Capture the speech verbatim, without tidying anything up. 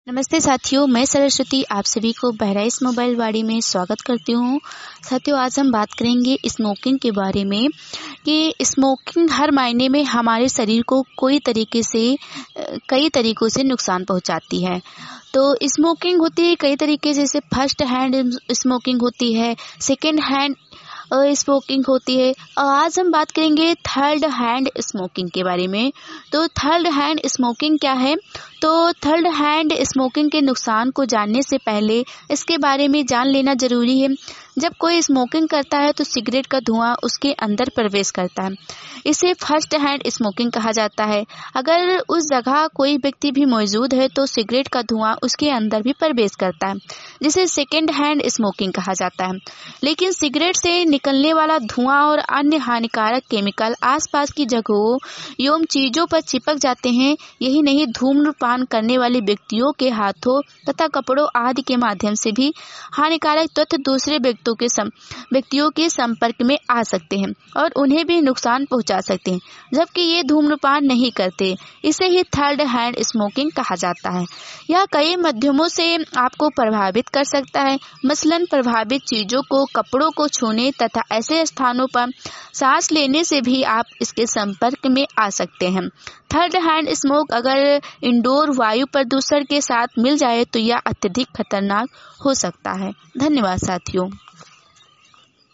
नमस्ते साथियों, मैं सरस्वती आप सभी को बहराइच मोबाइल वाड़ी में स्वागत करती हूँ। साथियों, आज हम बात करेंगे स्मोकिंग के बारे में कि स्मोकिंग हर मायने में हमारे शरीर को कोई तरीके से कई तरीकों से नुकसान पहुँचाती है। तो स्मोकिंग होती है कई तरीके, जैसे फर्स्ट हैंड स्मोकिंग होती है, सेकेंड हैंड स्मोकिंग होती है और आज हम बात करेंगे थर्ड हैंड स्मोकिंग के बारे में। तो थर्ड हैंड स्मोकिंग क्या है? तो थर्ड हैंड स्मोकिंग के नुकसान को जानने से पहले इसके बारे में जान लेना जरूरी है। जब कोई स्मोकिंग करता है तो सिगरेट का धुआं उसके अंदर प्रवेश करता है, इसे फर्स्ट हैंड स्मोकिंग कहा जाता है। अगर उस जगह कोई व्यक्ति भी मौजूद है तो सिगरेट का धुआं उसके अंदर भी प्रवेश करता है, जिसे सेकेंड हैंड स्मोकिंग कहा जाता है। लेकिन सिगरेट से निकलने वाला धुआं और अन्य हानिकारक केमिकल आसपास की जगहों एवं चीजों पर चिपक जाते हैं। यही नहीं, धूम्रपान करने वाले व्यक्तियों के हाथों तथा कपड़ों आदि के माध्यम से भी हानिकारक तत्व दूसरे व्यक्तियों के सम, व्यक्तियों के संपर्क में आ सकते हैं और उन्हें भी नुकसान पहुंचा सकते हैं, जबकि ये धूम्रपान नहीं करते। इसे ही थर्ड हैंड स्मोकिंग कहा जाता है। यह कई माध्यमों से आपको प्रभावित कर सकता है, मसलन प्रभावित चीजों को, कपड़ों को छूने तथा ऐसे स्थानों पर सांस लेने से भी आप इसके संपर्क में आ सकते हैं। थर्ड हैंड स्मोक अगर इंडोर वायु प्रदूषण के साथ मिल जाए तो यह अत्यधिक खतरनाक हो सकता है। धन्यवाद साथियों।